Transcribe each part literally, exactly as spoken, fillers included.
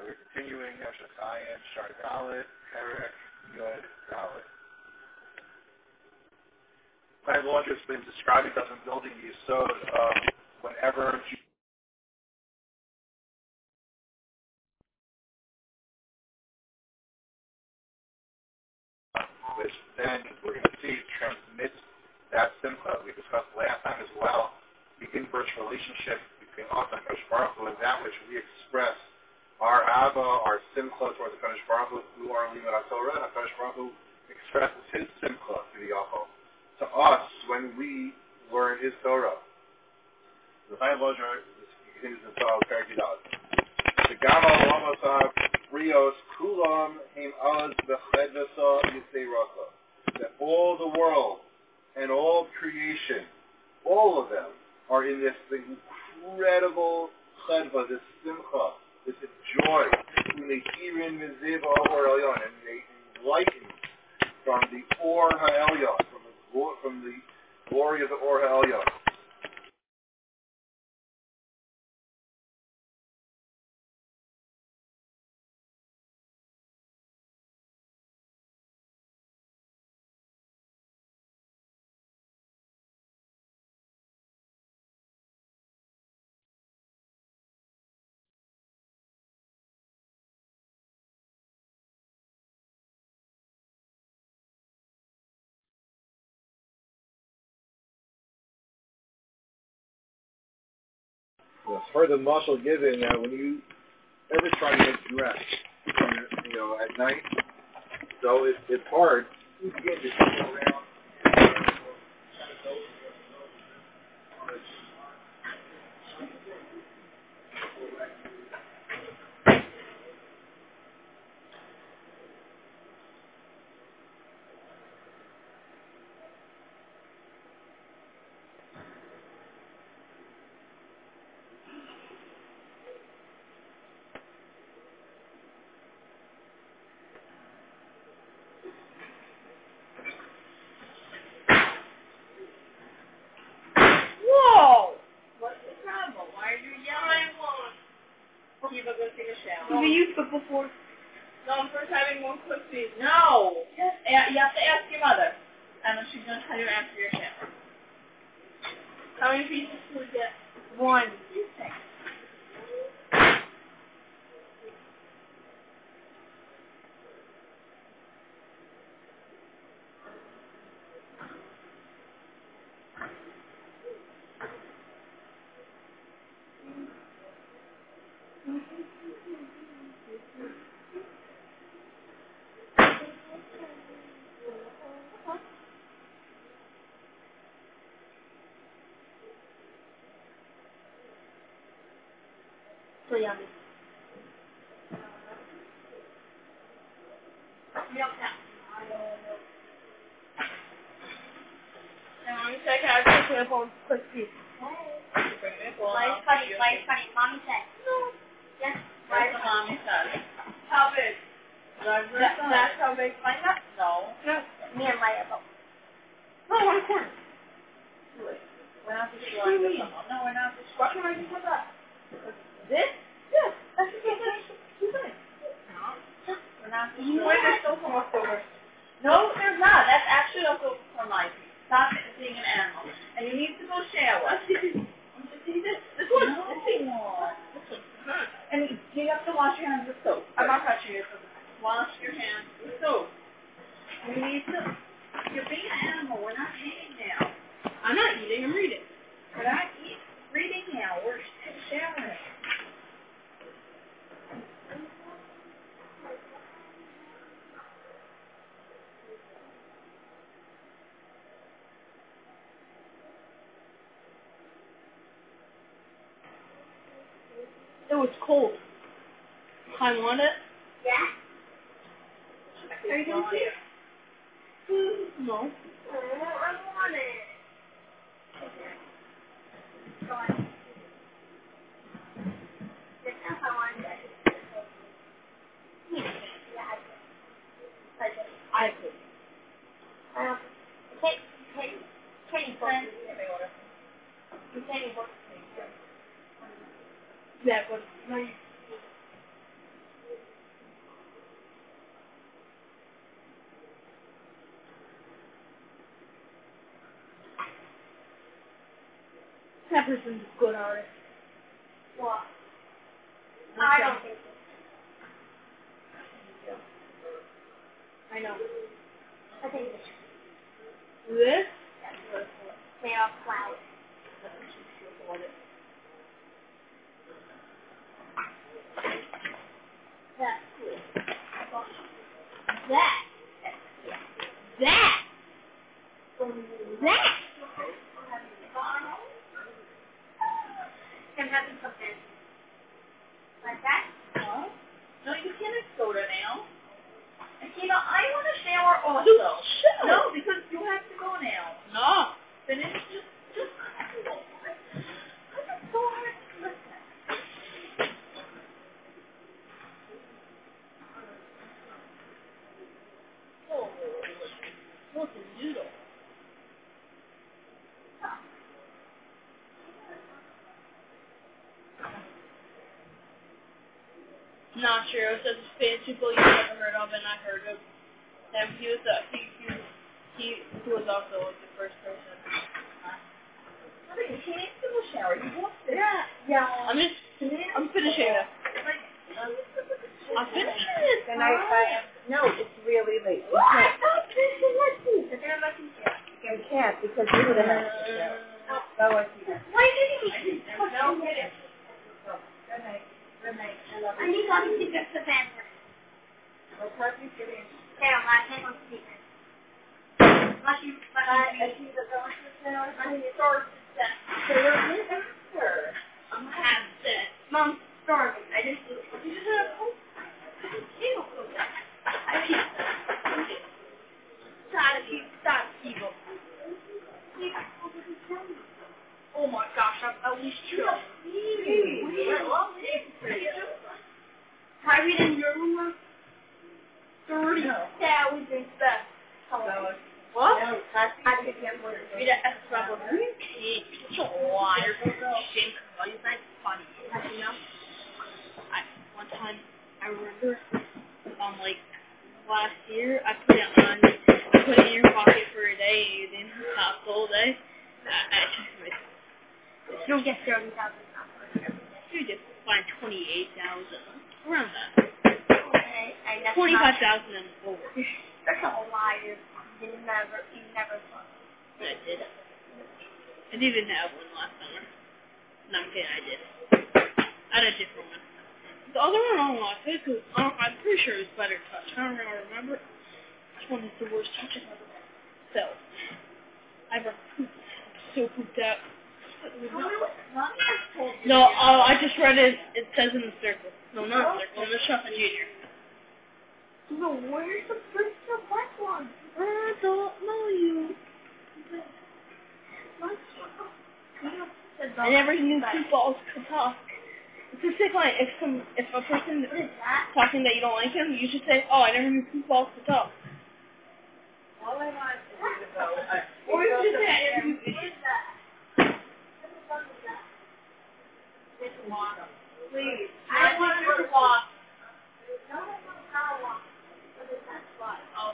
we're continuing Eshachayim, Shar Dalet, Perek, Yod, Dalet. My Lord has been describing us in building the Yisod of whenever which then we're going to see transmits that simcha we discussed last time as well, the inverse relationship between us and Kadosh Baruch Hu, and that which we express our ava, our simcha towards the Kadosh Baruch Hu through our limud HaTorah, and Kadosh Baruch Hu expresses his simcha to the Yachol. To us, when we learn his Torah, the Chaim Lozner continues in Torah, Perek Yud. The Gama Lamasav Rios Kulam Heim Az Bechedvasa Yisei Rasa. That all the world and all creation, all of them, are in this incredible chedva, this simcha, this joy, when they hear in Miziva or Elyon, and they enlighten from the Or HaElyon, from the, from the glory of the Or HaElyon. I've heard the muscle given that when you ever try to make dress, you know, at night, so it, it's hard. You begin to go around. Have you used it before? No, I'm first having one quick piece. No! Yes. You have to ask your mother. And then she's going to tell you after your shower. How many pieces do we get? One. So yummy. Milk now. And mommy said, can I take it for a quick piece? Why is funny? Why is funny? Mommy said. No. Yes. Why is mommy said? How big? That, that's how big? Like that? No. No. Me and my elbow. No, one corner. We're not just going to someone. No, we're not just. What can I do with that? This? Yes. That's the thing that I should do. No. We're not just. Wait, there's still some left over. No, there's not. That's actually also for my piece. Stop being an animal. And you need to go shower. See this? This one? No. This thing. This one. And you have to wash your hands with soap. I'm not touching it. Wash your hands with soap. We need to. You're being an animal. We're not eating now. I'm not eating. I'm reading. We're not eating. Reading now. We're showering. It was cold. I want it. Yeah. Are you going to see it? No. Oh, I want it. Okay. Go on. This is how I want it. Yeah. I did. I did. Um, take, take, take both. You can't work. Yeah, but no. That person's a good artist. What? Okay. I don't think so. I know. I think it's This? that's really cool. Made of flowers. That's what she's here for it. That's cool. That. That. That. I'm having something like that. Huh? No, you can't have soda now. You know, I want to shower also. Show. No, because you have to go now. No. Then it's just, just, it's so hard to listen. Oh, what's a noodle? Not true. It's just famous people you've never heard of, and I heard of him. He was the he he he, he was also like the first person. I mean, she needs to go shower. You want to? Yeah. Yeah. I'm just I'm finishing this. I'm finishing this. Then I, I am, no, it's really late. You What? can't. But then I'm not going to. You can't because you would have had to shower. Go on, Tina. Why didn't he? No, get it. Good night. Good night. I love I you. need to see just the panther. What time you get in? Hang on, I can't go see it. Unless you, unless I, you, I see the doctor now. unless you start the, So you're an answer. I'm have the, mom, starving. I just, you just have a cold. I mean, start to keep, start to keep up. Oh my gosh, I'm at least two. Private in your room? thirty thousand steps. No. What? No, that's I didn't get one. Read it as trouble. You such a liar. Shame, because that's funny. You know? I one time I remember um like last year I put it on I put it in your pocket for a day and you didn't stop the whole day. I, I checked my You don't get thirty thousand dollars. you just find twenty eight thousand around that. Okay, and that's Twenty five not, thousand and over. that's a liar. You never, you never thought. I did. I didn't have one last summer. No, I'm kidding, I did. I had a different one. The other one I don't like it because I'm pretty sure it was better touch. I don't really remember. This one is the worst touch I've ever felt. I ever pooped. So pooped out. No, uh, I just read it. It says in the circle. No, not the circle. In the Shuffle Junior. No, where's the first the black one? I don't know you. I never knew two balls could talk. It's a sick line. If some, if a person What is that? talking that you don't like him, you should say, "Oh, I never knew two balls could talk." all I want to do is go. I, Or you should say, What is that? What the fuck is that? it's water. Please. I want to walk. No, I want to power walk. What is that spot? "Oh,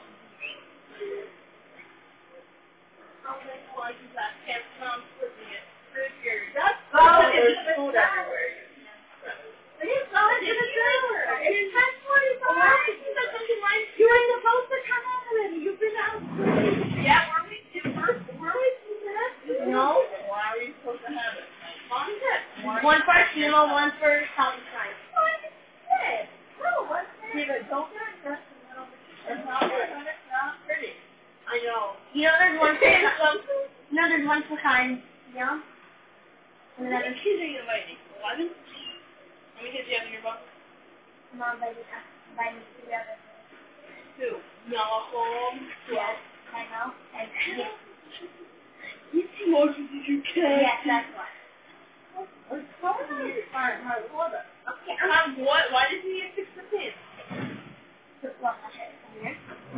Oh, that's like that can't come flipping it." That's Oh, oh, it's there's in the food shower. everywhere. It is not in the shower. It's ten Oh, forty-five. You were supposed to come out already. You've been out. Yeah, were we, were, were we supposed to? No. Why are we supposed to have it? Mom said. One for Shima, one for Southern Side. No, what's that? Yeah, but don't get it. It's not good. It's not pretty. I know. You know there's one for you know there's one for kind. Yeah. And How then many kids are you inviting? Eleven? How many kids do you have in your book? Mom invited us invited us together. Two. No. Yes, I know. And yes, You see more than you can. yes, that's why. It's so nice. Alright, my water. Okay. Um, what? Why did you fix the pin? Well, okay, come here.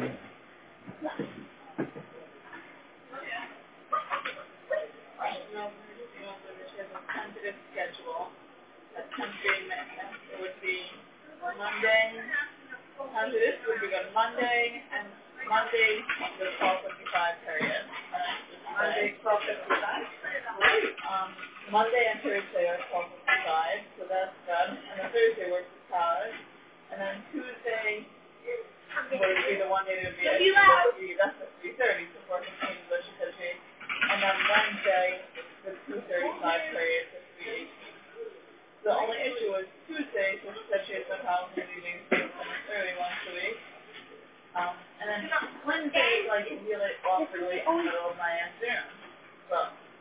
No, you know, she has a tentative schedule. A tentative minute. It would be Monday. Tentative would be on Monday and Monday the twelve fifty-five period. Monday twelve fifty-five. Um, Monday and Thursday are twelve fifty-five, so that's good. And then Thursday works with college. And then Tuesday would be the one day to be at three, that's at three thirty, so four fifteen is what she said she. And then Wednesday, the two thirty-five period for three eighteen. The only issue was Tuesday, so she said she had somehow leaving early once a week. Um, and then Wednesday, like, really awkwardly in the middle of my afternoon. So,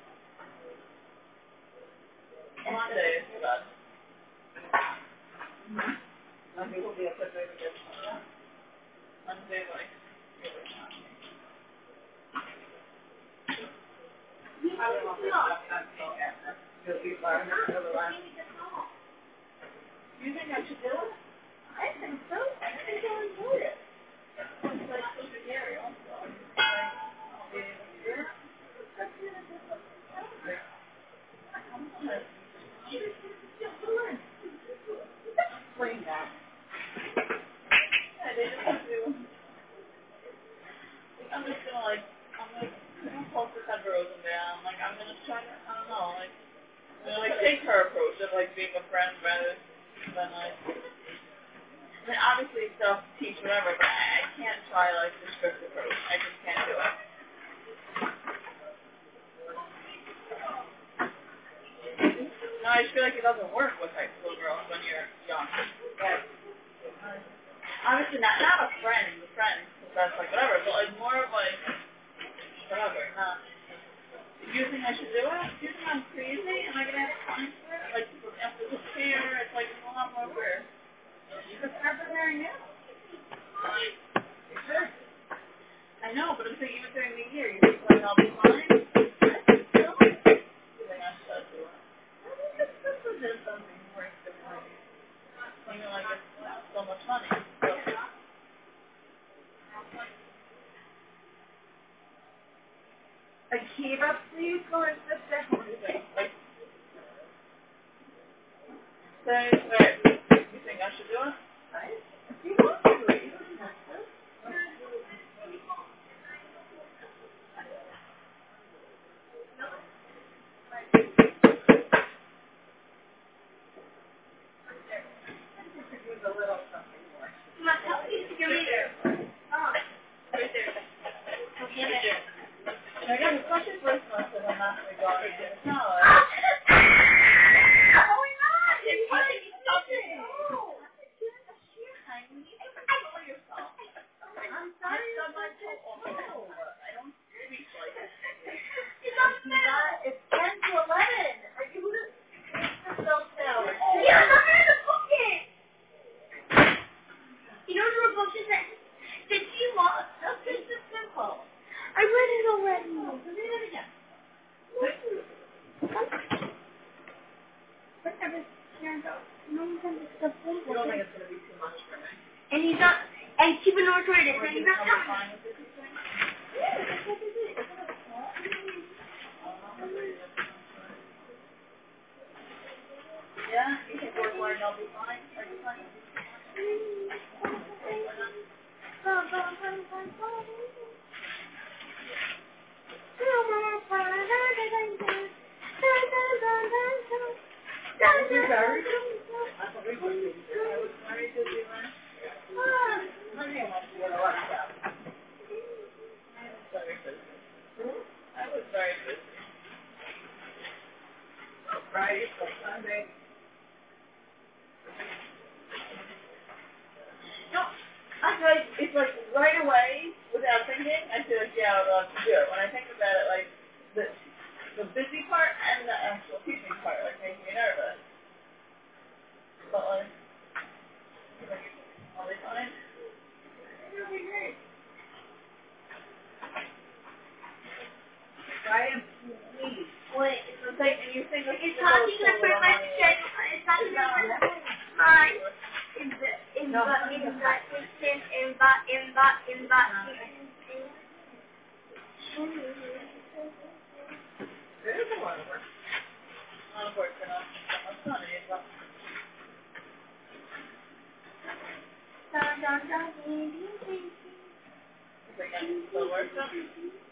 Monday is good. Monday will be a good way to get some. Monday, like, really not. I don't know if that's so after. You'll be learning otherwise. Do you think I should do it? I think so. I think I'll enjoy it. It's like super scary also. Like, I'll be able to do it. Explain that. Yeah, they just have to. I'm just gonna like, I'm gonna, I'm gonna post this at Rosenbaum. Like, I'm gonna try to, I don't know, like, I'm gonna like take her approach of like being a friend rather than like. I mean, obviously self teach whatever, but I, I can't try like the strict approach. I just can't do it. No, I just feel like it doesn't work with high school girls when you're young. But, honestly, not not a friend, a friend, because that's like whatever, but like more of like whatever. Not. Do you think I should do it? Do you think I'm crazy? Am I gonna have time for it? Like, after the fair, it's like a lot more work. Because I'm preparing now. Sure. I know, but I'm saying even during the year, you think like I'll be fine? I think so. You think I should do it? This is just something worth the money. Even like it's so much money. So. Like, Kiva, please go into the second thing. Like, say, right. You think I should do it? Right? If you want to do it, you don't have to. Use a little something more. My help you to give me there. Oh, right there. Okay, there. I got a question first one, so I'm not going to go into the college. What's going on? It's funny. Something. No. You need to control yourself. I'm sorry. I'm not so awful. I don't speak like this. It's on the middle. It's ten to eleven. Are you so still? Yeah, I'm in the bucket. You know the book is that that she lost. That's just simple. I read it already. Oh, so read it again. But I was turned off. No one's on the stuff. You don't think it's going to be too much for me? And he's not. And keep an order it. And he's not coming. Fine with this thing? Yeah, that's what it is. Yeah, you think work line I'll be fine? Are you fine? You're very good. I was very busy last year. Monday must be a lot of stuff. I was very busy. I was very busy. Friday till Sunday. No, I feel like it's like right away, without thinking, I feel like, yeah, I would love to do it. When I think about it, like, the the busy part and the actual teaching part, like, makes me nervous. But, like, like I'll be fine. It'll be great. I am pleased. Wait. It's like, and you think, like, It's not even a perfect schedule. It's not even a Hi. In the in the in the in in the in the in the There is a lot of work. Not of work, but not so much money, but dun dun dun. it's like I'm still working.